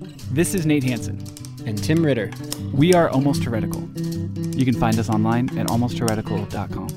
This is Nate Hansen. And Tim Ritter. We are Almost Heretical. You can find us online at almostheretical.com.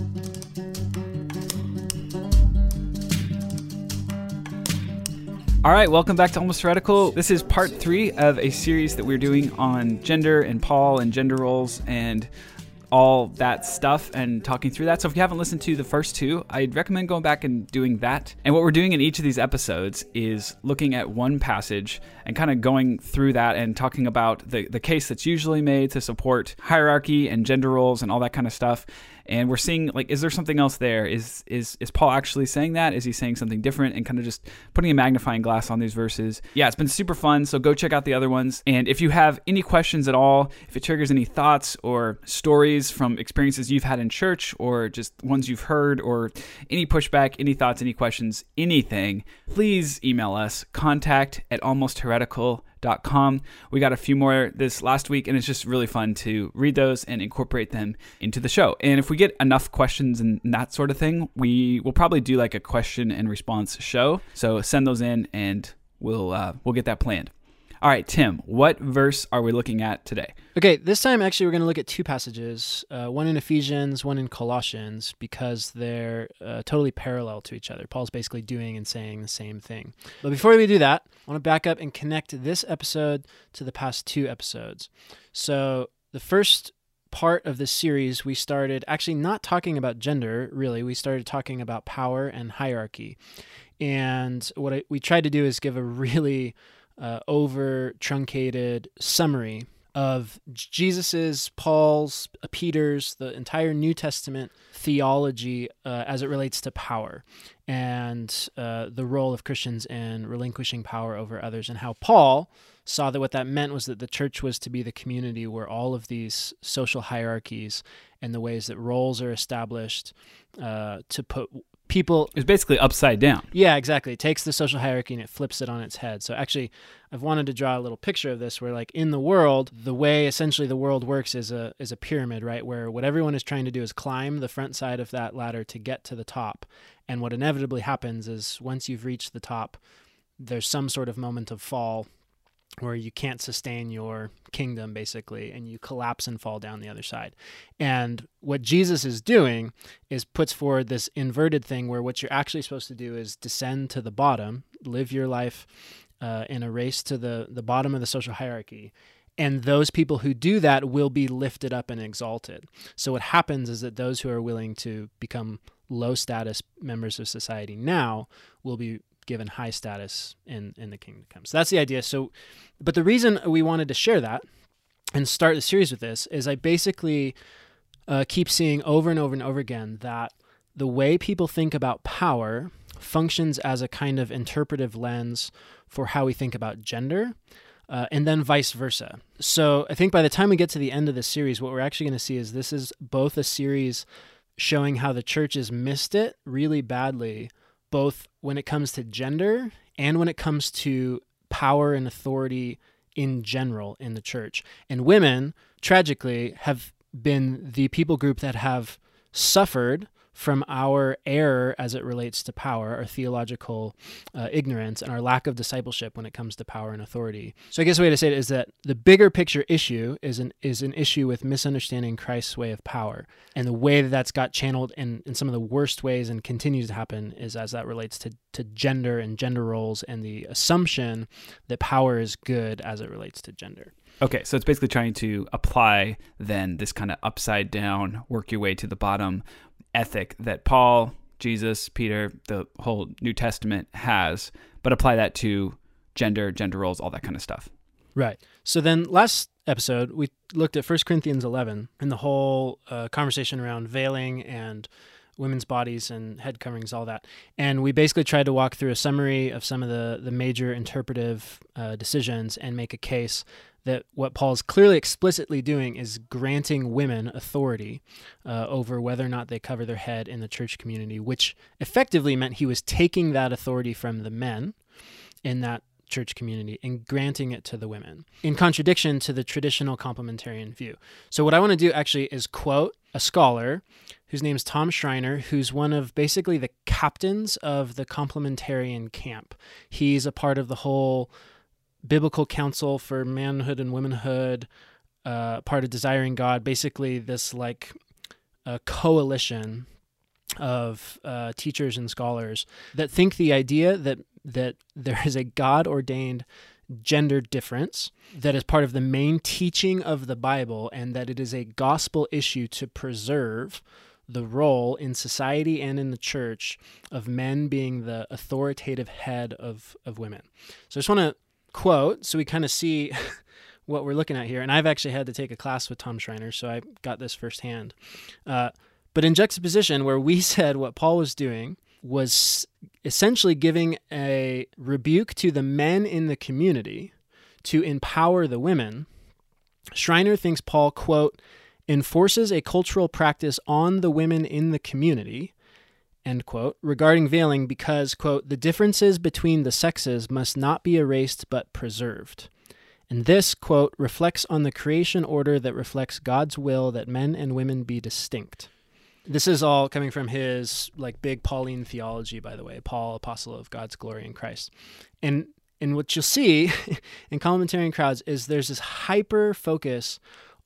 All right, welcome back to Almost Heretical. This is part 3 of a series that we're doing on gender and Paul and gender roles and all that stuff and talking through that. So if you haven't listened to the first 2, I'd recommend going back and doing that. And what we're doing in each of these episodes is looking at one passage and kind of going through that and talking about the case that's usually made to support hierarchy and gender roles and all that kind of stuff. And we're seeing, like, is there something else there? Is Paul actually saying that? Is he saying something different? And kind of just putting a magnifying glass on these verses. Yeah, it's been super fun, so go check out the other ones. And if you have any questions at all, if it triggers any thoughts or stories from experiences you've had in church or just ones you've heard or any pushback, any thoughts, any questions, anything, please email us, contact@almostheretical.com. We got a few more this last week, and it's just really fun to read those and incorporate them into the show. And if we get enough questions and that sort of thing, we will probably do like a question and response show. So send those in, and we'll get that planned. All right, Tim, what verse are we looking at today? Okay, this time actually we're going to look at 2 passages, one in Ephesians, one in Colossians, because they're totally parallel to each other. Paul's basically doing and saying the same thing. But before we do that, I want to back up and connect this episode to the past 2 episodes. So the first part of this series, we started actually not talking about gender, really. We started talking about power and hierarchy. And what we tried to do is give a really over-truncated summary of Jesus's, Paul's, Peter's, the entire New Testament theology as it relates to power and the role of Christians in relinquishing power over others, and how Paul saw that what that meant was that the church was to be the community where all of these social hierarchies and the ways that roles are established to put people... It's basically upside down. Yeah, exactly. It takes the social hierarchy and it flips it on its head. So actually, I've wanted to draw a little picture of this where, like, in the world, the way essentially the world works is a pyramid, right? Where what everyone is trying to do is climb the front side of that ladder to get to the top. And what inevitably happens is once you've reached the top, there's some sort of moment of fall where you can't sustain your kingdom, basically, and you collapse and fall down the other side. And what Jesus is doing is puts forward this inverted thing where what you're actually supposed to do is descend to the bottom, live your life in a race to the bottom of the social hierarchy. And those people who do that will be lifted up and exalted. So what happens is that those who are willing to become low-status members of society now will be given high status in the kingdom to come. So that's the idea. So, but the reason we wanted to share that and start the series with this is I basically keep seeing over and over and over again that the way people think about power functions as a kind of interpretive lens for how we think about gender, and then vice versa. So I think by the time we get to the end of this series, what we're actually going to see is this is both a series showing how the church has missed it really badly, both when it comes to gender and when it comes to power and authority in general in the church. And women, tragically, have been the people group that have suffered from our error as it relates to power, our theological ignorance, and our lack of discipleship when it comes to power and authority. So I guess the way to say it is that the bigger picture issue is an issue with misunderstanding Christ's way of power. And the way that that's got channeled in some of the worst ways and continues to happen is as that relates to gender and gender roles and the assumption that power is good as it relates to gender. Okay, so it's basically trying to apply then this kind of upside down, work your way to the bottom ethic that Paul, Jesus, Peter, the whole New Testament has, but apply that to gender roles, all that kind of stuff. Right. So then last episode, we looked at 1 Corinthians 11 and the whole conversation around veiling and women's bodies and head coverings, all that. And we basically tried to walk through a summary of some of the major interpretive decisions and make a case that what Paul's clearly explicitly doing is granting women authority over whether or not they cover their head in the church community, which effectively meant he was taking that authority from the men in that church community and granting it to the women, in contradiction to the traditional complementarian view. So what I want to do actually is quote a scholar whose name is Tom Schreiner, who's one of basically the captains of the complementarian camp. He's a part of the whole biblical counsel for manhood and womanhood, part of Desiring God, basically this like a coalition of teachers and scholars that think the idea that there is a God-ordained gender difference that is part of the main teaching of the Bible, and that it is a gospel issue to preserve the role in society and in the church of men being the authoritative head of women. So I just want to quote so we kind of see what we're looking at here. And I've actually had to take a class with Tom Schreiner, so I got this firsthand. But in juxtaposition, where we said what Paul was doing was essentially giving a rebuke to the men in the community to empower the women, Schreiner thinks Paul, quote, enforces a cultural practice on the women in the community, end quote, regarding veiling because, quote, the differences between the sexes must not be erased but preserved. And this, quote, reflects on the creation order that reflects God's will that men and women be distinct. This is all coming from his like big Pauline theology, by the way, Paul, apostle of God's glory in Christ. And what you'll see in complementarian crowds is there's this hyper focus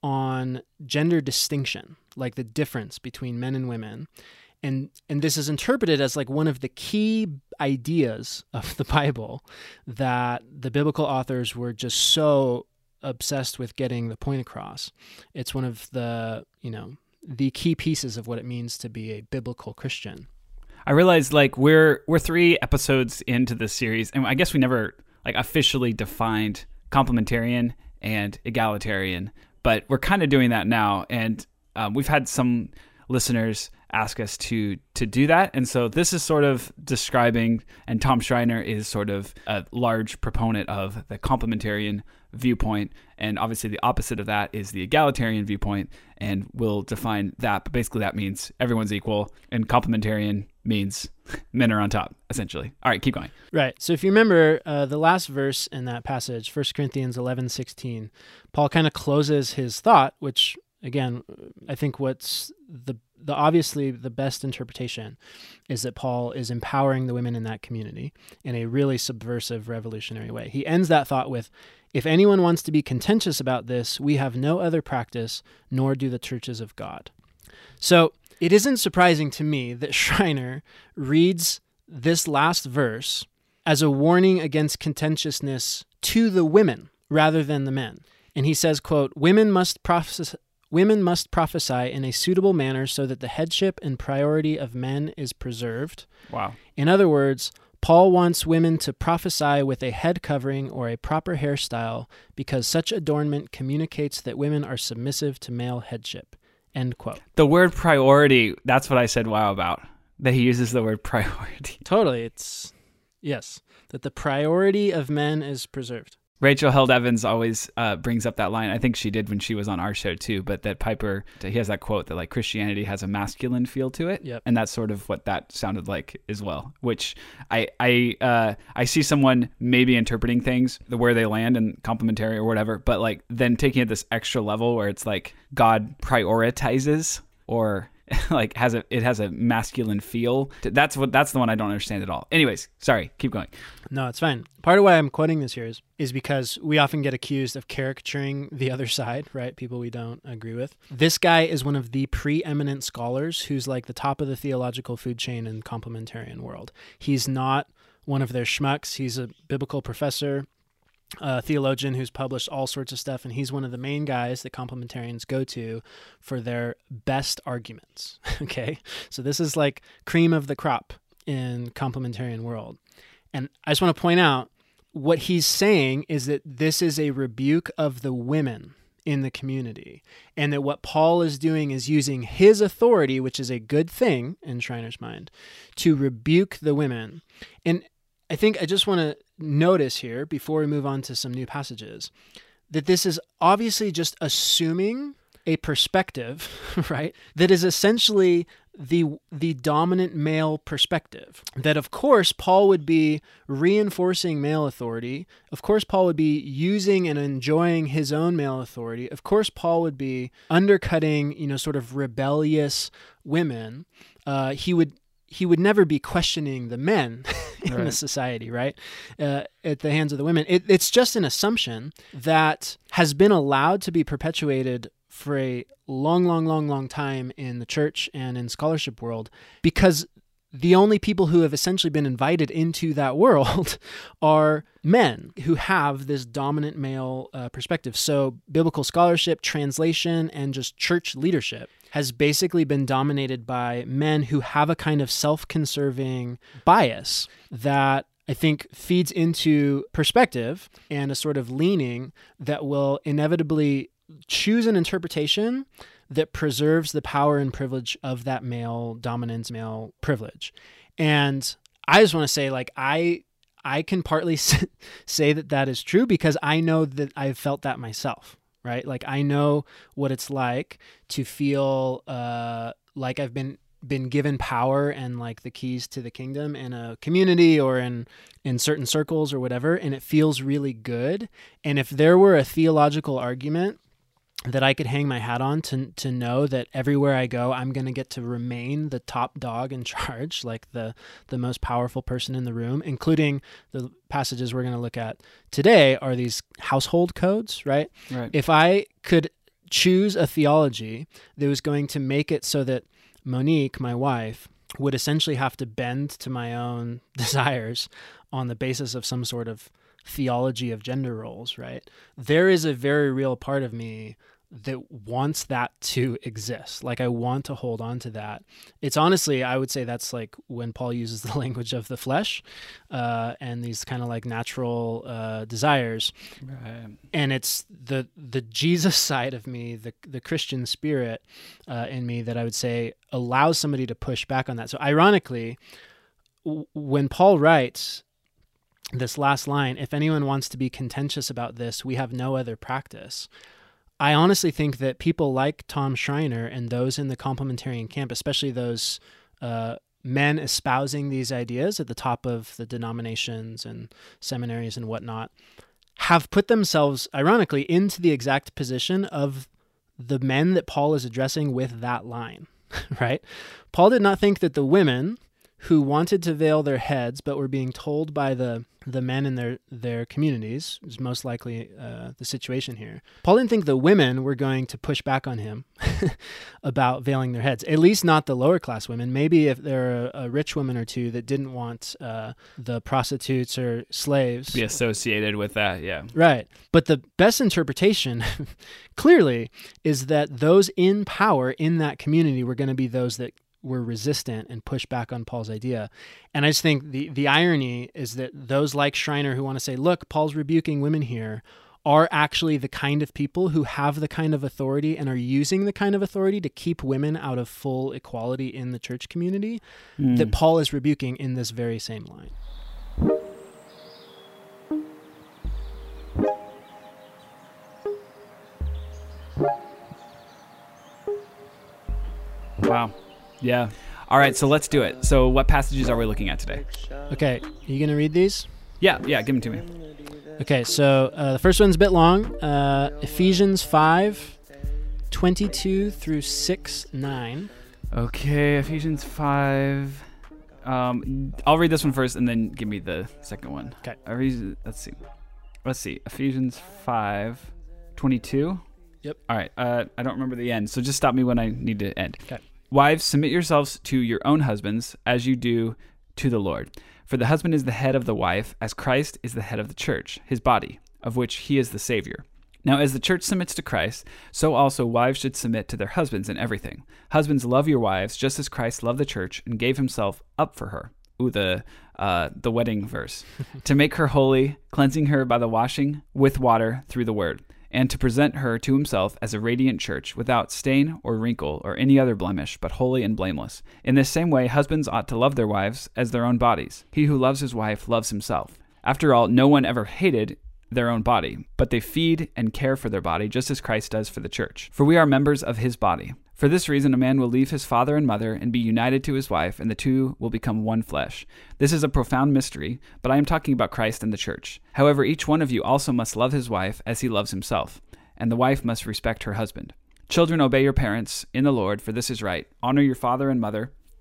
on gender distinction, like the difference between men and women. And this is interpreted as like one of the key ideas of the Bible that the biblical authors were just so obsessed with getting the point across. It's one of the, the key pieces of what it means to be a biblical Christian. I realized like we're 3 episodes into this series, and I guess we never like officially defined complementarian and egalitarian, but we're kind of doing that now. And we've had some listeners ask us to do that. And so this is sort of describing, and Tom Schreiner is sort of a large proponent of the complementarian viewpoint. And obviously the opposite of that is the egalitarian viewpoint. And we'll define that. But basically that means everyone's equal, and complementarian means men are on top, essentially. All right, keep going. Right. So if you remember the last verse in that passage, 1 Corinthians 11:16, Paul kind of closes his thought, which again, I think what's the obviously the best interpretation is that Paul is empowering the women in that community in a really subversive, revolutionary way. He ends that thought with, if anyone wants to be contentious about this, we have no other practice, nor do the churches of God. So it isn't surprising to me that Schreiner reads this last verse as a warning against contentiousness to the women rather than the men. And he says, quote, Women must prophesy in a suitable manner so that the headship and priority of men is preserved. Wow. In other words, Paul wants women to prophesy with a head covering or a proper hairstyle because such adornment communicates that women are submissive to male headship. End quote. The word priority, that's what I said wow about, that he uses the word priority. Totally. It's, yes, that the priority of men is preserved. Rachel Held Evans always brings up that line. I think she did when she was on our show too, but that Piper, he has that quote that like Christianity has a masculine feel to it. Yep. And that's sort of what that sounded like as well, which I see someone maybe interpreting things where they land in complementary or whatever, but like then taking it this extra level where it's like God prioritizes or like it has a masculine feel. That's the one I don't understand at all. Anyways, sorry, keep going. No, it's fine. Part of why I'm quoting this here is because we often get accused of caricaturing the other side, right? People we don't agree with. This guy is one of the preeminent scholars who's like the top of the theological food chain in complementarian world. He's not one of their schmucks. He's a biblical professor, a theologian who's published all sorts of stuff, and he's one of the main guys that complementarians go to for their best arguments. Okay? So this is like cream of the crop in complementarian world. And I just want to point out what he's saying is that this is a rebuke of the women in the community, and that what Paul is doing is using his authority, which is a good thing in Schreiner's mind, to rebuke the women. And I think I just want to notice here, before we move on to some new passages, that this is obviously just assuming a perspective, right, that is essentially the dominant male perspective. That, of course, Paul would be reinforcing male authority. Of course, Paul would be using and enjoying his own male authority. Of course, Paul would be undercutting, sort of rebellious women. He would he would never be questioning the men in the Right. society, right? At the hands of the women. It's just an assumption that has been allowed to be perpetuated for a long time in the church and in scholarship world, because the only people who have essentially been invited into that world are men who have this dominant male perspective. So biblical scholarship, translation, and just church leadership has basically been dominated by men who have a kind of self-conserving bias that I think feeds into perspective and a sort of leaning that will inevitably choose an interpretation that preserves the power and privilege of that male dominance, male privilege. And I just want to say, like, I can partly say that is true because I know that I've felt that myself, right? Like, I know what it's like to feel like I've been given power and like the keys to the kingdom in a community or in certain circles or whatever, and it feels really good. And if there were a theological argument that I could hang my hat on to know that everywhere I go, I'm going to get to remain the top dog in charge, like the most powerful person in the room, including the passages we're going to look at today are these household codes, right? Right. If I could choose a theology that was going to make it so that Monique, my wife, would essentially have to bend to my own desires on the basis of some sort of theology of gender roles, right? There is a very real part of me that wants that to exist. Like, I want to hold on to that. It's honestly, I would say that's like when Paul uses the language of the flesh and these kind of like natural desires. Right. And it's the Jesus side of me, the Christian spirit in me that I would say allows somebody to push back on that. So ironically, when Paul writes this last line, if anyone wants to be contentious about this, we have no other practice. I honestly think that people like Tom Schreiner and those in the complementarian camp, especially those men espousing these ideas at the top of the denominations and seminaries and whatnot, have put themselves, ironically, into the exact position of the men that Paul is addressing with that line, right? Paul did not think that the women who wanted to veil their heads but were being told by the men in their communities, is most likely the situation here. Paul didn't think the women were going to push back on him about veiling their heads, at least not the lower class women. Maybe if there are a rich woman or two that didn't want the prostitutes or slaves Be associated with that, yeah. Right. But the best interpretation clearly is that those in power in that community were going to be those that were resistant and push back on Paul's idea. And I just think the irony is that those like Schreiner who want to say, look, Paul's rebuking women here, are actually the kind of people who have the kind of authority and are using the kind of authority to keep women out of full equality in the church community that Paul is rebuking in this very same line. Wow. Yeah. All right, so let's do it. So what passages are we looking at today? Okay, are you going to read these? Yeah, give them to me. Okay, so the first one's a bit long. Ephesians 5, 22 through 6:9. Okay, Ephesians 5. I'll read this one first and then give me the second one. Okay. Let's see. Ephesians 5, 22. Yep. All right. I don't remember the end, so just stop me when I need to end. Okay. Wives, submit yourselves to your own husbands as you do to the Lord. For the husband is the head of the wife, as Christ is the head of the church, his body, of which he is the Savior. Now, as the church submits to Christ, so also wives should submit to their husbands in everything. Husbands, love your wives, just as Christ loved the church and gave himself up for her. Ooh, the wedding verse. To make her holy, cleansing her by the washing with water through the word, and to present her to himself as a radiant church, without stain or wrinkle or any other blemish, but holy and blameless. In this same way, husbands ought to love their wives as their own bodies. He who loves his wife loves himself. After all, no one ever hated their own body, but they feed and care for their body, just as Christ does for the church. For we are members of his body. For this reason, a man will leave his father and mother and be united to his wife, and the two will become one flesh. This is a profound mystery, but I am talking about Christ and the church. However, each one of you also must love his wife as he loves himself, and the wife must respect her husband. Children, obey your parents in the Lord, for this is right. Honor your father and mother,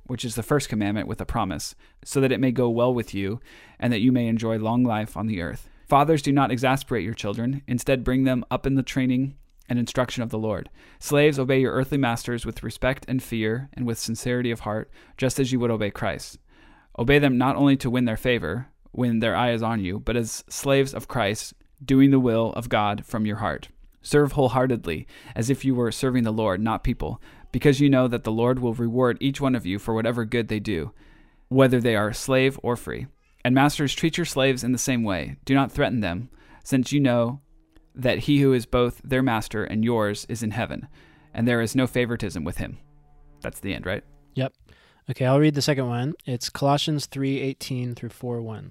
which is the first commandment with a promise, so that it may go well with you and that you may enjoy long life on the earth. Fathers, do not exasperate your children. Instead, bring them up in the training and instruction of the Lord. Slaves, obey your earthly masters with respect and fear and with sincerity of heart, just as you would obey Christ. Obey them not only to win their favor when their eye is on you, but as slaves of Christ, doing the will of God from your heart. Serve wholeheartedly, as if you were serving the Lord, not people, because you know that the Lord will reward each one of you for whatever good they do, whether they are slave or free. And masters, treat your slaves in the same way. Do not threaten them, since you know that he who is both their master and yours is in heaven, and there is no favoritism with him. That's the end, right? Yep. Okay, I'll read the second one. It's Colossians 3:18 through 4:1.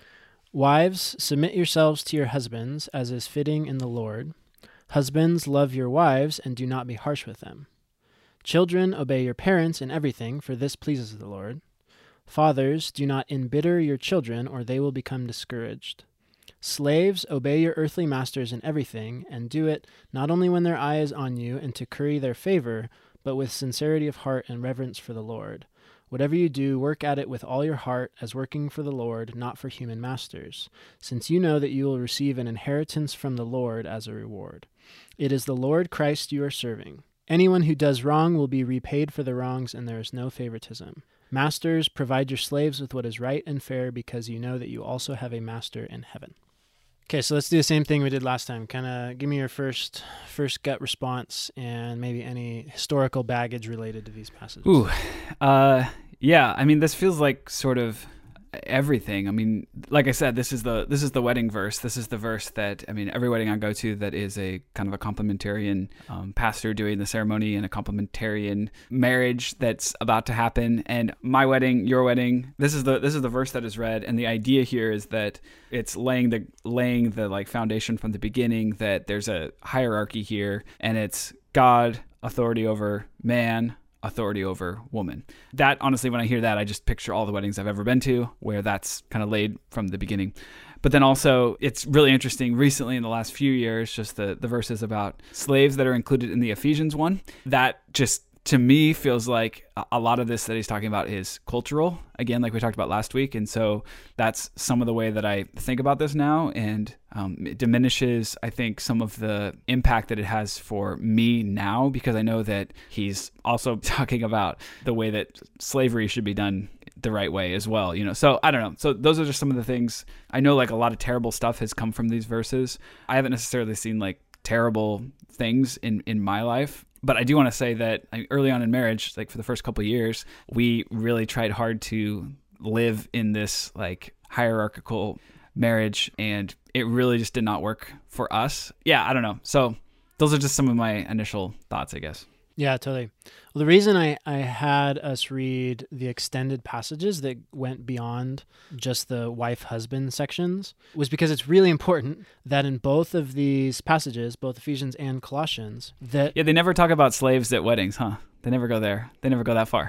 Wives, submit yourselves to your husbands, as is fitting in the Lord. Husbands, love your wives, and do not be harsh with them. Children, obey your parents in everything, for this pleases the Lord. Fathers, do not embitter your children, or they will become discouraged. Slaves, obey your earthly masters in everything, and do it not only when their eye is on you and to curry their favor, but with sincerity of heart and reverence for the Lord. Whatever you do, work at it with all your heart, as working for the Lord, not for human masters, since you know that you will receive an inheritance from the Lord as a reward. It is the Lord Christ you are serving. Anyone who does wrong will be repaid for the wrongs, and there is no favoritism. Masters, provide your slaves with what is right and fair, because you know that you also have a master in heaven. Okay, so let's do the same thing we did last time. Kind of give me your first gut response and maybe any historical baggage related to these passages. Ooh, yeah. I mean, this feels like sort of everything. I mean, like I said, this is the wedding verse. This is the verse that, I mean, every wedding I go to that is a kind of a complementarian pastor doing the ceremony and a complementarian marriage that's about to happen. And my wedding, your wedding, this is the verse that is read. And the idea here is that it's laying the like foundation from the beginning, that there's a hierarchy here, and it's God, authority over man, authority over woman. That, honestly, when I hear that, I just picture all the weddings I've ever been to where that's kind of laid from the beginning. But then also, it's really interesting recently in the last few years, just the verses about slaves that are included in the Ephesians one. That just, to me, feels like a lot of this that he's talking about is cultural, again, like we talked about last week. And so that's some of the way that I think about this now. And it diminishes, I think, some of the impact that it has for me now, because I know that he's also talking about the way that slavery should be done the right way as well, you know. So I don't know. So those are just some of the things. I know like a lot of terrible stuff has come from these verses. I haven't necessarily seen like terrible things in my life. But I do want to say that early on in marriage, like for the first couple of years, we really tried hard to live in this like hierarchical marriage, and it really just did not work for us. Yeah, I don't know. So those are just some of my initial thoughts, I guess. Yeah, totally. Well, the reason I had us read the extended passages that went beyond just the wife-husband sections was because it's really important that in both of these passages, both Ephesians and Colossians, that... Yeah, they never talk about slaves at weddings, huh? They never go there. They never go that far.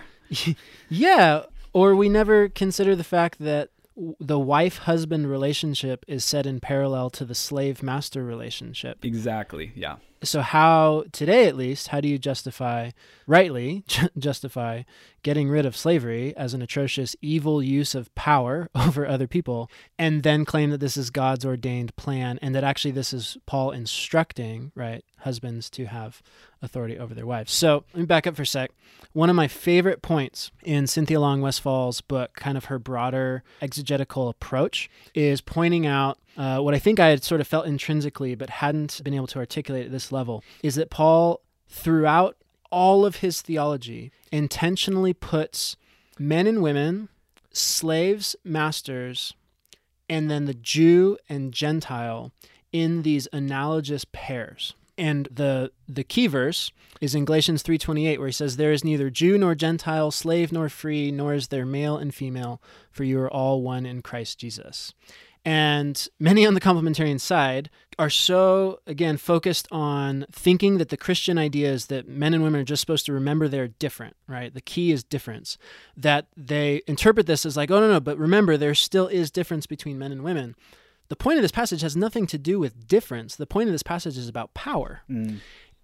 Yeah, or we never consider the fact that the wife-husband relationship is set in parallel to the slave-master relationship. Exactly, yeah. So how, today at least, how do you rightly justify getting rid of slavery as an atrocious, evil use of power over other people, and then claim that this is God's ordained plan, and that actually this is Paul instructing, right, husbands to have authority over their wives. So let me back up for a sec. One of my favorite points in Cynthia Long Westfall's book, kind of her broader exegetical approach, is pointing out what I think I had sort of felt intrinsically but hadn't been able to articulate at this level, is that Paul, throughout all of his theology, intentionally puts men and women, slaves, masters, and then the Jew and Gentile in these analogous pairs. And the key verse is in Galatians 3:28, where he says, "There is neither Jew nor Gentile, slave nor free, nor is there male and female, for you are all one in Christ Jesus." And many on the complementarian side are so, again, focused on thinking that the Christian idea is that men and women are just supposed to remember they're different, right? The key is difference. That they interpret this as like, oh, no, but remember, there still is difference between men and women. The point of this passage has nothing to do with difference. The point of this passage is about power.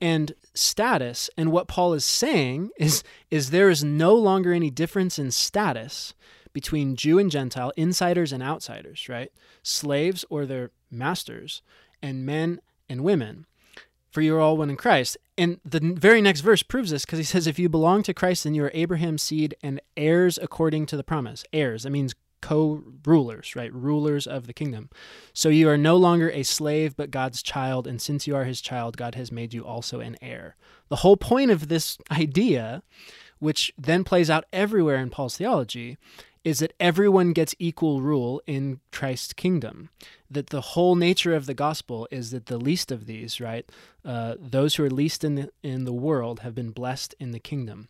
and status. And what Paul is saying is there is no longer any difference in status between Jew and Gentile, insiders and outsiders, right? Slaves or their masters, and men and women. For you are all one in Christ. And the very next verse proves this, because he says, if you belong to Christ, then you are Abraham's seed and heirs according to the promise. Heirs, that means co-rulers, right? Rulers of the kingdom. So you are no longer a slave, but God's child. And since you are his child, God has made you also an heir. The whole point of this idea, which then plays out everywhere in Paul's theology, is that everyone gets equal rule in Christ's kingdom. That the whole nature of the gospel is that the least of these, right, those who are least in the world have been blessed in the kingdom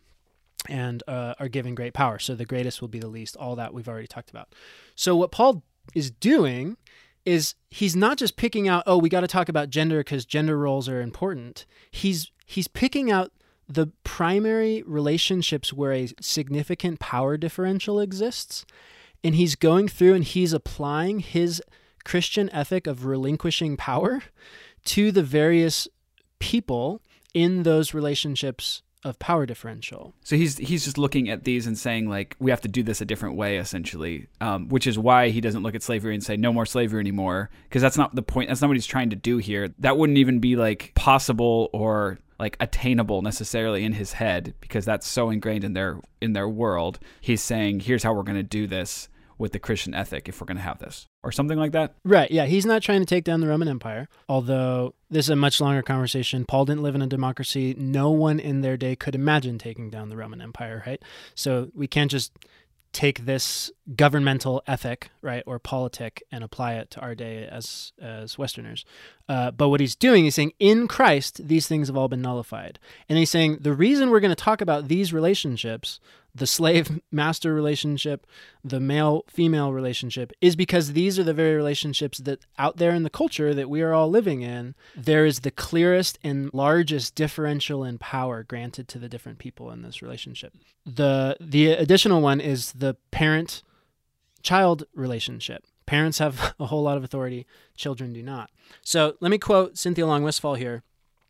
and are given great power. So the greatest will be the least. All that we've already talked about. So what Paul is doing is he's not just picking out, we got to talk about gender because gender roles are important. He's picking out the primary relationships where a significant power differential exists, and he's going through and he's applying his Christian ethic of relinquishing power to the various people in those relationships of power differential. So he's just looking at these and saying, like, we have to do this a different way, essentially, which is why he doesn't look at slavery and say, no more slavery anymore, because that's not the point. That's not what he's trying to do here. That wouldn't even be, like, possible or, like, attainable necessarily in his head, because that's so ingrained in their world. He's saying, here's how we're going to do this with the Christian ethic if we're going to have this, or something like that. Right, yeah. He's not trying to take down the Roman Empire, although this is a much longer conversation. Paul didn't live in a democracy. No one in their day could imagine taking down the Roman Empire, right? So we can't just take this governmental ethic, right, or politic and apply it to our day as Westerners. But what he's doing is saying, in Christ, these things have all been nullified. And he's saying the reason we're going to talk about these relationships, the slave-master relationship, the male-female relationship, is because these are the very relationships that out there in the culture that we are all living in, there is the clearest and largest differential in power granted to the different people in this relationship. The additional one is the parent-child relationship. Parents have a whole lot of authority, children do not. So let me quote Cynthia Long-Westfall here.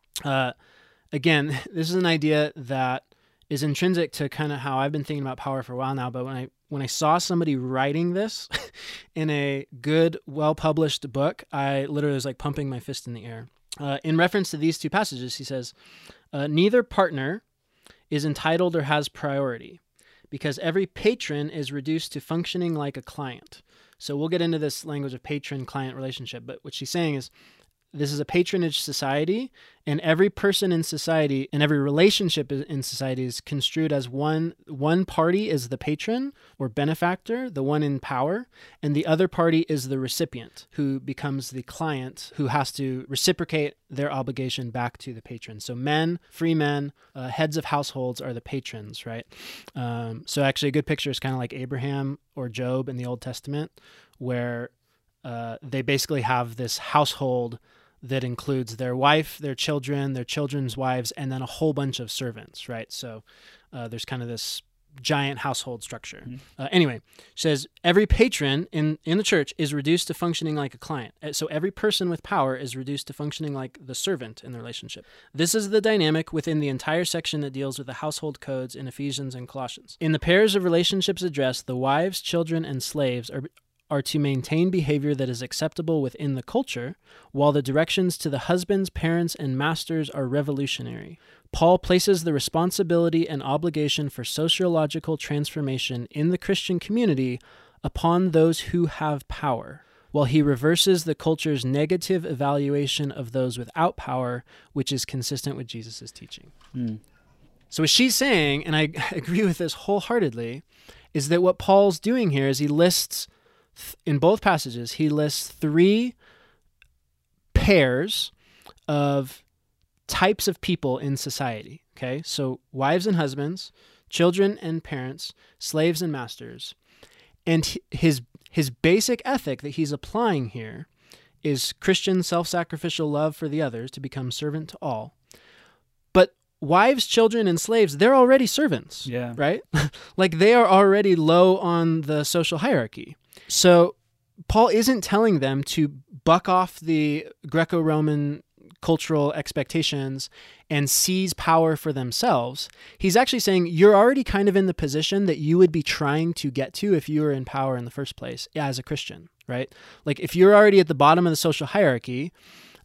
Again, this is an idea that is intrinsic to kind of how I've been thinking about power for a while now, but when I saw somebody writing this in a good, well-published book, I literally was like pumping my fist in the air. In reference to these two passages, he says, neither partner is entitled or has priority, because every patron is reduced to functioning like a client. So we'll get into this language of patron-client relationship, but what she's saying is, this is a patronage society, and every person in society and every relationship in society is construed as one party is the patron or benefactor, the one in power, and the other party is the recipient, who becomes the client, who has to reciprocate their obligation back to the patron. So men, free men, heads of households are the patrons, right? So actually a good picture is kind of like Abraham or Job in the Old Testament, where they basically have this household that includes their wife, their children, their children's wives, and then a whole bunch of servants, right? So there's kind of this giant household structure. Mm-hmm. Anyway, she says, every patron in the church is reduced to functioning like a client. So every person with power is reduced to functioning like the servant in the relationship. This is the dynamic within the entire section that deals with the household codes in Ephesians and Colossians. In the pairs of relationships addressed, the wives, children, and slaves are to maintain behavior that is acceptable within the culture, while the directions to the husbands, parents, and masters are revolutionary. Paul places the responsibility and obligation for sociological transformation in the Christian community upon those who have power, while he reverses the culture's negative evaluation of those without power, which is consistent with Jesus' teaching. So what she's saying, and I agree with this wholeheartedly, is that what Paul's doing here is he lists in both passages, he lists three pairs of types of people in society. Okay, so wives and husbands, children and parents, slaves and masters. And his basic ethic that he's applying here is Christian self-sacrificial love for the others to become servant to all. But wives, children, and slaves, they're already servants, right? Like they are already low on the social hierarchy. So Paul isn't telling them to buck off the Greco-Roman cultural expectations and seize power for themselves, he's actually saying you're already kind of in the position that you would be trying to get to if you were in power in the first place as a Christian, right? Like if you're already at the bottom of the social hierarchy,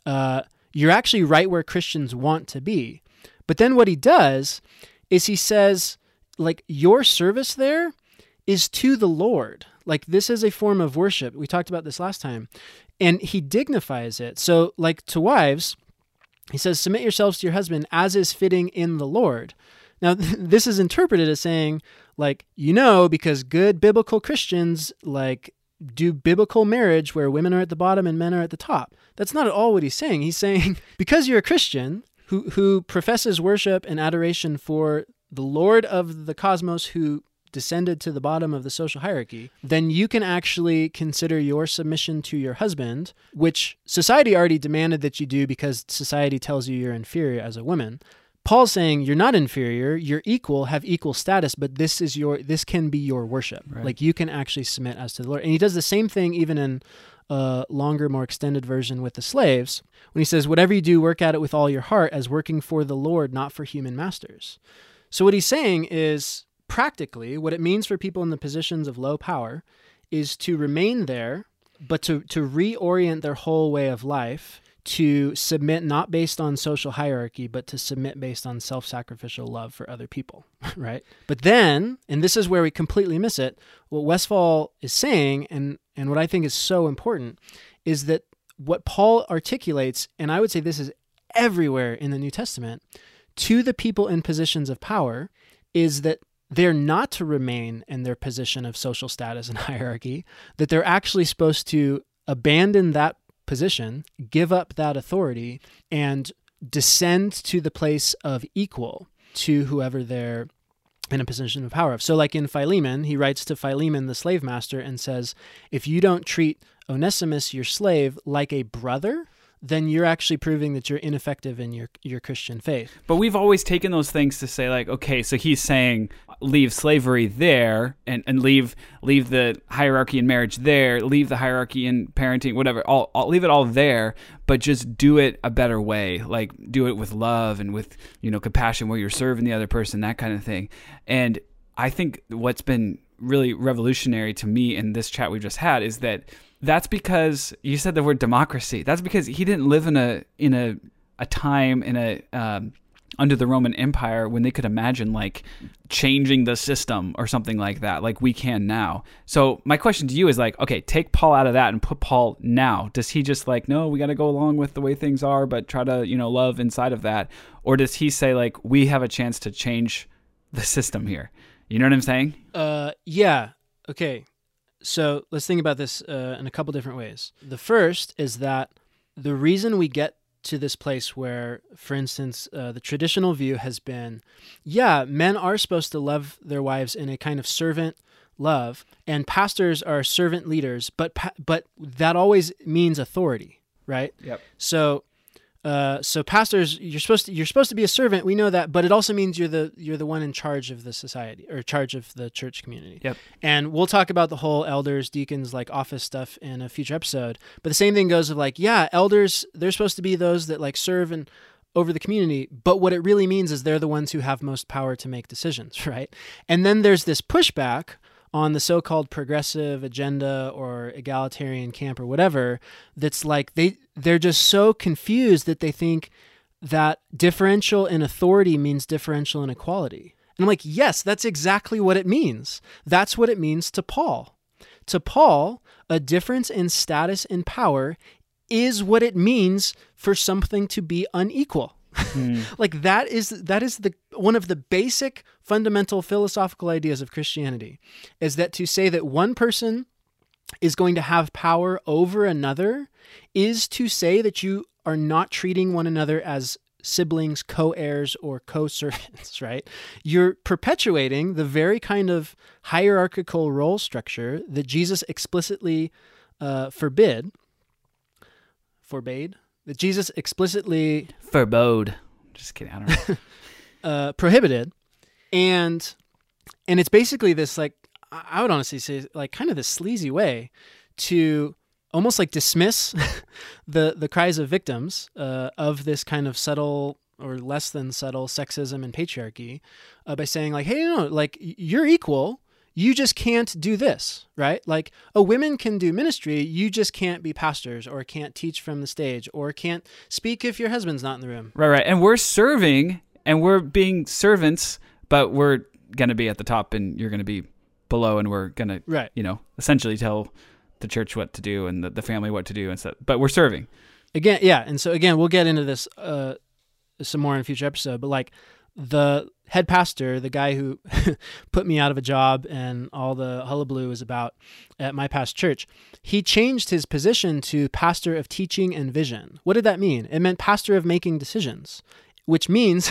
you're actually right where Christians want to be. But then what he does is he says, like, your service there is to the Lord. Like, this is a form of worship. We talked about this last time. And he dignifies it. So, like, to wives, he says, submit yourselves to your husband as is fitting in the Lord. Now, this is interpreted as saying, like, because good biblical Christians, like, do biblical marriage where women are at the bottom and men are at the top. That's not at all what he's saying. He's saying, because you're a Christian who professes worship and adoration for the Lord of the cosmos who descended to the bottom of the social hierarchy, then you can actually consider your submission to your husband, which society already demanded that you do because society tells you you're inferior as a woman. Paul's saying you're not inferior, you're equal, have equal status, but this can be your worship. Right. Like you can actually submit as to the Lord. And he does the same thing even in a longer, more extended version with the slaves, when he says, whatever you do, work at it with all your heart as working for the Lord, not for human masters. So what he's saying is, practically, what it means for people in the positions of low power is to remain there, but to reorient their whole way of life, to submit not based on social hierarchy, but to submit based on self-sacrificial love for other people, right? But then, and this is where we completely miss it, what Westphal is saying, and what I think is so important, is that what Paul articulates, and I would say this is everywhere in the New Testament, to the people in positions of power, is that they're not to remain in their position of social status and hierarchy, that they're actually supposed to abandon that position, give up that authority, and descend to the place of equal to whoever they're in a position of power of. So like in Philemon, he writes to Philemon, the slave master, and says, if you don't treat Onesimus, your slave, like a brother, then you're actually proving that you're ineffective in your Christian faith. But we've always taken those things to say, like, okay, so he's saying leave slavery there and leave the hierarchy in marriage there, leave the hierarchy in parenting, whatever, I'll leave it all there, but just do it a better way, like do it with love and with, compassion where you're serving the other person, that kind of thing. And I think what's been really revolutionary to me in this chat we just had is that's because you said the word democracy. That's because he didn't live in a time under the Roman Empire when they could imagine like changing the system or something like that, like we can now. So my question to you is like, okay, take Paul out of that and put Paul now. Does he just like, no, we got to go along with the way things are, but try to, love inside of that? Or does he say like, we have a chance to change the system here? You know what I'm saying? Yeah. Okay. So let's think about this in a couple different ways. The first is that the reason we get to this place where, for instance, the traditional view has been, men are supposed to love their wives in a kind of servant love, and pastors are servant leaders, but that always means authority, right? Yep. So pastors, you're supposed to be a servant. We know that, but it also means you're the one in charge of the society or charge of the church community. Yep. And we'll talk about the whole elders, deacons, like office stuff in a future episode. But the same thing goes of like, elders, they're supposed to be those that like serve and over the community. But what it really means is they're the ones who have most power to make decisions, right? And then there's this pushback on the so-called progressive agenda or egalitarian camp or whatever, that's like they're just so confused that they think that differential in authority means differential in equality. And I'm like, yes, that's exactly what it means. That's what it means to Paul. To Paul, a difference in status and power is what it means for something to be unequal. Like that is the one of the basic fundamental philosophical ideas of Christianity, is that to say that one person is going to have power over another is to say that you are not treating one another as siblings, co-heirs, or co-servants, right? You're perpetuating the very kind of hierarchical role structure that Jesus explicitly forbade. That Jesus explicitly forbode. Just kidding. I don't know. Prohibited. And it's basically this, like, I would honestly say, like, kind of this sleazy way to almost like dismiss the cries of victims of this kind of subtle or less than subtle sexism and patriarchy by saying like, hey, no, like you're equal. You just can't do this, right? Like, oh, women can do ministry. You just can't be pastors or can't teach from the stage or can't speak if your husband's not in the room. Right. And we're serving and we're being servants, but we're going to be at the top and you're going to be below, and we're going to, essentially tell the church what to do and the family what to do and stuff. But we're serving. Again, yeah. And so again, we'll get into this some more in a future episode, but like the head pastor, the guy who put me out of a job and all the hullabaloo was about at my past church, he changed his position to pastor of teaching and vision. What did that mean? It meant pastor of making decisions, which means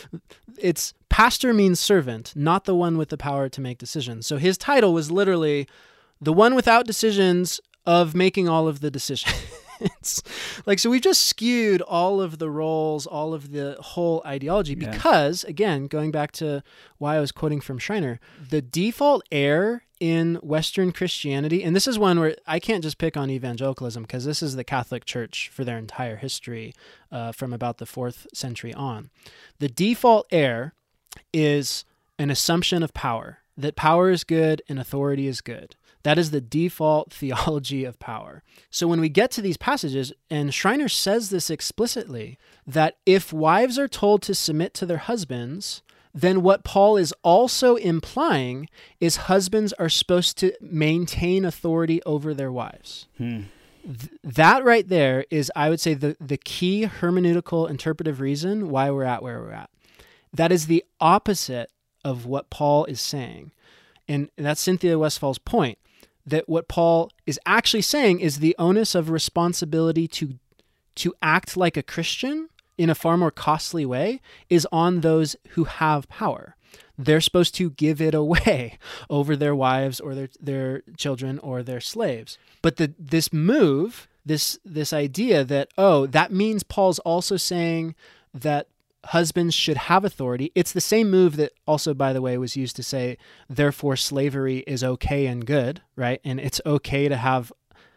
it's pastor means servant, not the one with the power to make decisions. So his title was literally the one without decisions of making all of the decisions. It's like, so we've just skewed all of the roles, all of the whole ideology because, again, going back to why I was quoting from Schreiner, the default error in Western Christianity, and this is one where I can't just pick on evangelicalism because this is the Catholic Church for their entire history from about the 4th century on. The default error is an assumption of power, that power is good and authority is good. That is the default theology of power. So when we get to these passages, and Schreiner says this explicitly, that if wives are told to submit to their husbands, then what Paul is also implying is husbands are supposed to maintain authority over their wives. That right there is, I would say, the key hermeneutical interpretive reason why we're at where we're at. That is the opposite of what Paul is saying. And that's Cynthia Westfall's point, that what Paul is actually saying is the onus of responsibility to act like a Christian in a far more costly way is on those who have power. They're supposed to give it away over their wives or their children or their slaves. But this move, this idea that, that means Paul's also saying that husbands should have authority. It's the same move that also, by the way, was used to say, therefore slavery is okay and good, right? And it's okay to have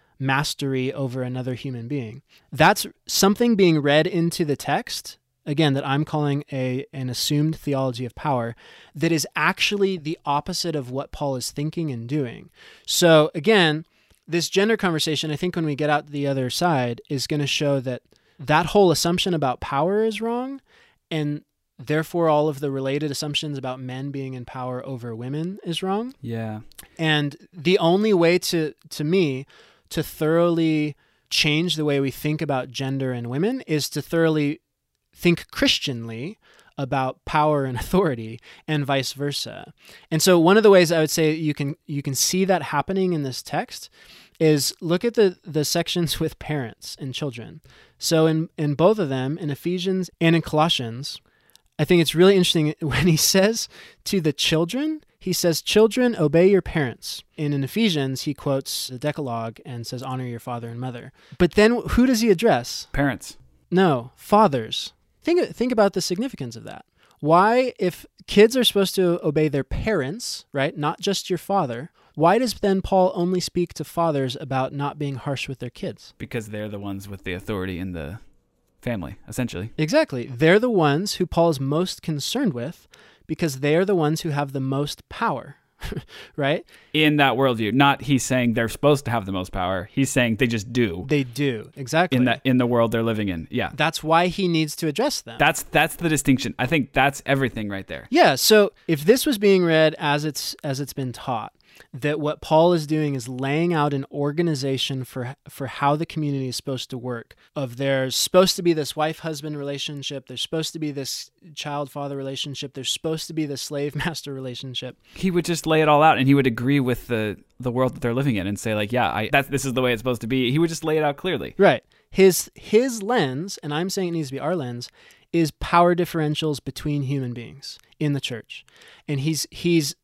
mastery over another human being. That's something being read into the text, again, that I'm calling an assumed theology of power, that is actually the opposite of what Paul is thinking and doing. So again, this gender conversation, I think when we get out the other side, is going to show that whole assumption about power is wrong, and therefore all of the related assumptions about men being in power over women is wrong. Yeah. And the only way to me to thoroughly change the way we think about gender and women is to thoroughly think Christianly about power and authority and vice versa. And so one of the ways I would say you can see that happening in this text is look at the sections with parents and children. So in both of them, in Ephesians and in Colossians, I think it's really interesting when he says to the children, he says, children, obey your parents. And in Ephesians, he quotes the Decalogue and says, honor your father and mother. But then who does he address? Parents. No, fathers. Think about the significance of that. Why, if kids are supposed to obey their parents, right, not just your father, why does then Paul only speak to fathers about not being harsh with their kids? Because they're the ones with the authority in the family, essentially. Exactly. They're the ones who Paul is most concerned with because they are the ones who have the most power, right? In that worldview. Not he's saying they're supposed to have the most power. He's saying they just do. They do, exactly. In the world they're living in. Yeah. That's why he needs to address them. That's the distinction. I think that's everything right there. Yeah, so if this was being read as it's been taught, that what Paul is doing is laying out an organization for how the community is supposed to work. There's supposed to be this wife-husband relationship. There's supposed to be this child-father relationship. There's supposed to be the slave-master relationship. He would just lay it all out, and he would agree with the world that they're living in and say, like, yeah, this is the way it's supposed to be. He would just lay it out clearly. Right. His lens, and I'm saying it needs to be our lens, is power differentials between human beings in the church. And he's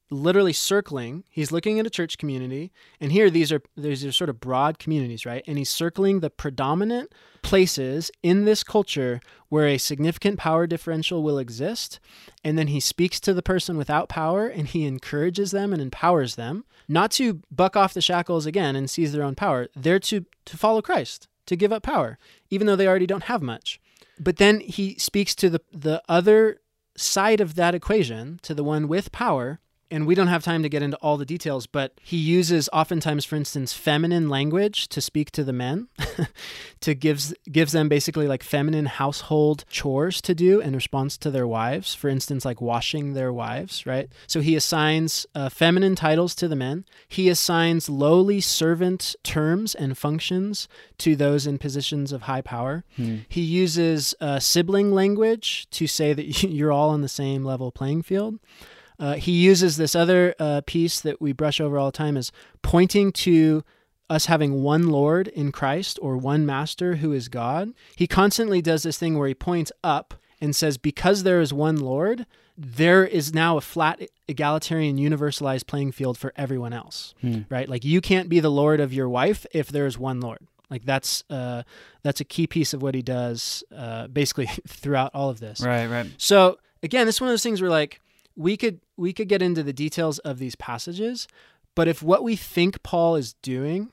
literally circling. He's looking at a church community, and here these are sort of broad communities, right? And he's circling the predominant places in this culture where a significant power differential will exist, and then he speaks to the person without power, and he encourages them and empowers them not to buck off the shackles again and seize their own power. They're to follow Christ, to give up power, even though they already don't have much. But then he speaks to the other side of that equation, to the one with power. And we don't have time to get into all the details, but he uses oftentimes, for instance, feminine language to speak to the men, to gives them basically like feminine household chores to do in response to their wives. For instance, like washing their wives, right? So he assigns feminine titles to the men. He assigns lowly servant terms and functions to those in positions of high power. He uses sibling language to say that you're all on the same level playing field. He uses this other piece that we brush over all the time as pointing to us having one Lord in Christ or one Master who is God. He constantly does this thing where he points up and says, because there is one Lord, there is now a flat, egalitarian, universalized playing field for everyone else, right? Like you can't be the Lord of your wife if there is one Lord. Like that's a key piece of what he does basically throughout all of this. Right. So again, this is one of those things where like, we could get into the details of these passages, but if what we think Paul is doing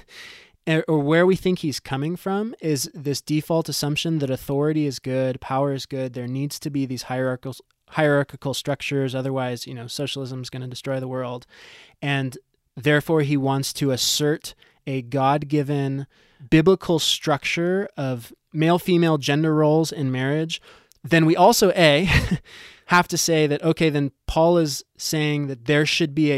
or where we think he's coming from is this default assumption that authority is good, power is good, there needs to be these hierarchical structures, otherwise, socialism is going to destroy the world, and therefore he wants to assert a God-given biblical structure of male-female gender roles in marriage, then we also have to say that, okay, then Paul is saying that there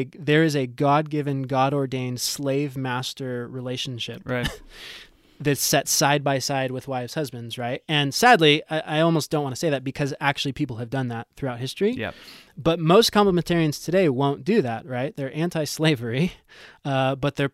is a God-given, God-ordained slave-master relationship, right, that's set side by side with wives' husbands, right? And sadly, I almost don't want to say that because actually people have done that throughout history. Yep. But most complementarians today won't do that, right? They're anti-slavery, but they're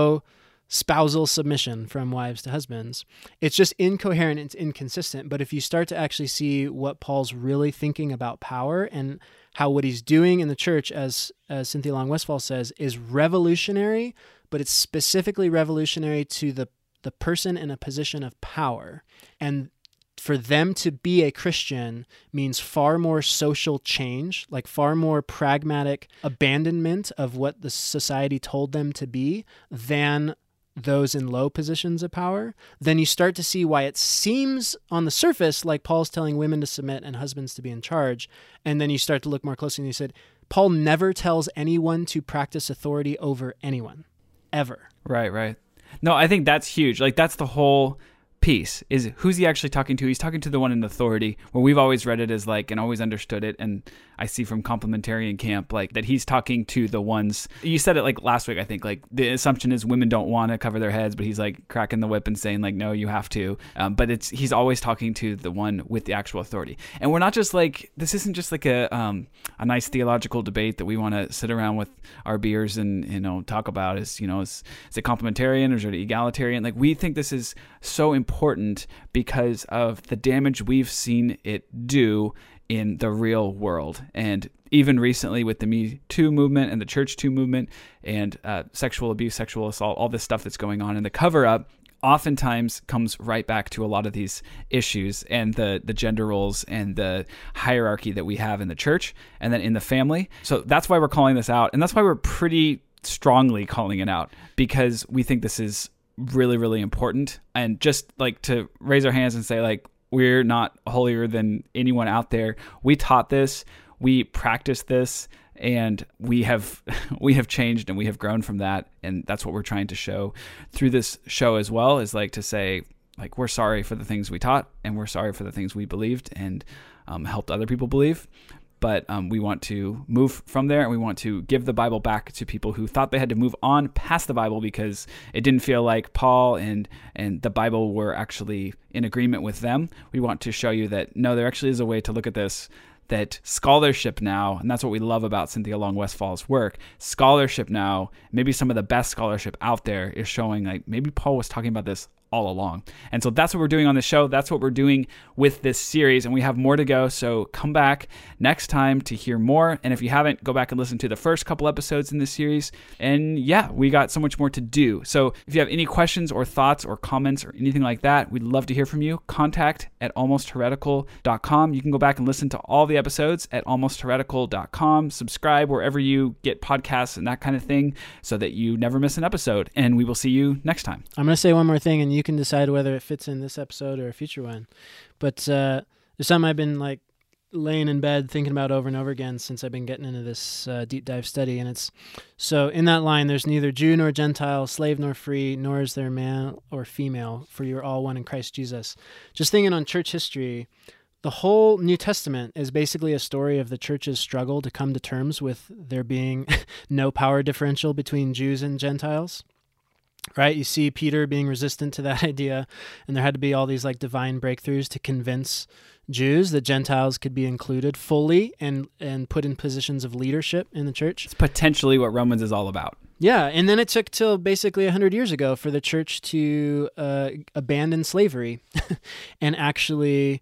pro-spousal submission from wives to husbands. It's just incoherent, it's inconsistent. But if you start to actually see what Paul's really thinking about power and how what he's doing in the church, as Cynthia Long Westfall says, is revolutionary, but it's specifically revolutionary to the person in a position of power. And for them to be a Christian means far more social change, like far more pragmatic abandonment of what the society told them to be than those in low positions of power. Then you start to see why it seems on the surface like Paul's telling women to submit and husbands to be in charge. And then you start to look more closely and you said, Paul never tells anyone to practice authority over anyone, ever. Right. No, I think that's huge. Like that's the whole piece, is who's he actually talking to? He's talking to the one in authority, where we've always read it as like, and always understood it. And I see from complementarian camp, like that he's talking to the ones, you said it like last week, I think, like the assumption is women don't want to cover their heads, but he's like cracking the whip and saying like, no, you have to. But he's always talking to the one with the actual authority. And we're not just like, this isn't just like a nice theological debate that we want to sit around with our beers and, talk about is it complementarian or is it egalitarian? Like we think this is so important because of the damage we've seen it do in the real world. And even recently with the Me Too movement and the Church Too movement and sexual abuse, sexual assault, all this stuff that's going on in the cover-up oftentimes comes right back to a lot of these issues and the gender roles and the hierarchy that we have in the church and then in the family. So that's why we're calling this out. And that's why we're pretty strongly calling it out, because we think this is really, really important. And just like to raise our hands and say like, we're not holier than anyone out there. We taught this, we practiced this, and we have changed and we have grown from that. And that's what we're trying to show through this show as well, is like to say, like, we're sorry for the things we taught and we're sorry for the things we believed and helped other people believe. But we want to move from there, and we want to give the Bible back to people who thought they had to move on past the Bible because it didn't feel like Paul and the Bible were actually in agreement with them. We want to show you that, no, there actually is a way to look at this, that scholarship now, and that's what we love about Cynthia Long Westfall's work, scholarship now, maybe some of the best scholarship out there is showing like maybe Paul was talking about this all along. And so that's what we're doing on the show. That's what we're doing with this series, and we have more to go. So come back next time to hear more. And if you haven't, go back and listen to the first couple episodes in this series. And yeah, we got so much more to do. So if you have any questions or thoughts or comments or anything like that, we'd love to hear from you. contact@almostheretical.com. You can go back and listen to all the episodes at almostheretical.com. Subscribe wherever you get podcasts and that kind of thing so that you never miss an episode. And we will see you next time. I'm going to say one more thing, and you can decide whether it fits in this episode or a future one. But there's something I've been like laying in bed thinking about over and over again since I've been getting into this deep dive study. And it's so in that line, there's neither Jew nor Gentile, slave nor free, nor is there man or female, for you are all one in Christ Jesus. Just thinking on church history, the whole New Testament is basically a story of the church's struggle to come to terms with there being no power differential between Jews and Gentiles. Right? You see Peter being resistant to that idea, and there had to be all these like divine breakthroughs to convince Jews that Gentiles could be included fully and put in positions of leadership in the church. It's potentially what Romans is all about. Yeah, and then it took till basically 100 years ago for the church to abandon slavery and actually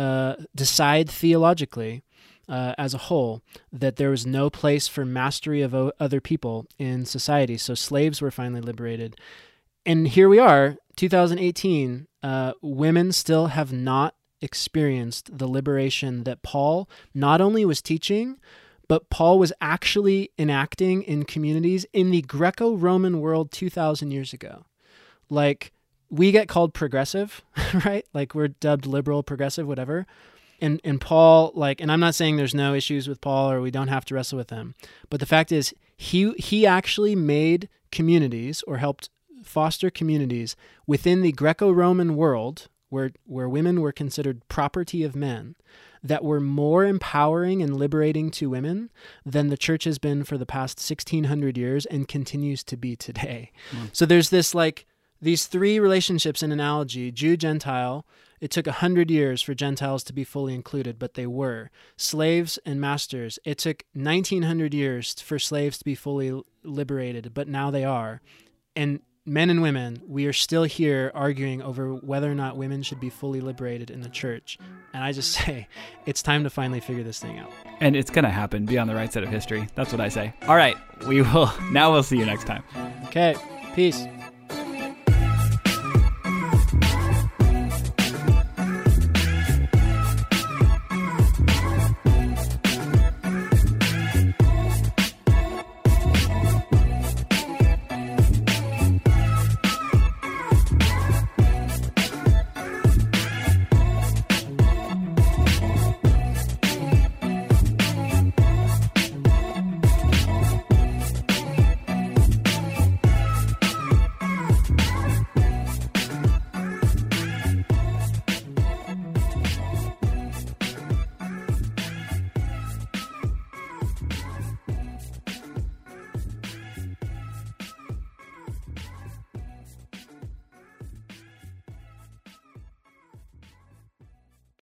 decide theologically as a whole that there was no place for mastery of other people in society. So slaves were finally liberated. And here we are, 2018, women still have not experienced the liberation that Paul not only was teaching, but Paul was actually enacting in communities in the Greco-Roman world 2,000 years ago. Like, we get called progressive, right? Like, we're dubbed liberal, progressive, whatever. And Paul, like, and I'm not saying there's no issues with Paul or we don't have to wrestle with him, but the fact is he actually made communities or helped foster communities within the Greco-Roman world where women were considered property of men that were more empowering and liberating to women than the church has been for the past 1,600 years and continues to be today. So there's this like these three relationships in analogy, Jew, Gentile. It took 100 years for Gentiles to be fully included, but they were. Slaves and masters. It took 1,900 years for slaves to be fully liberated, but now they are. And men and women, we are still here arguing over whether or not women should be fully liberated in the church. And I just say, it's time to finally figure this thing out. And it's going to happen. Be on the right side of history. That's what I say. All right. We'll see you next time. Okay. Peace.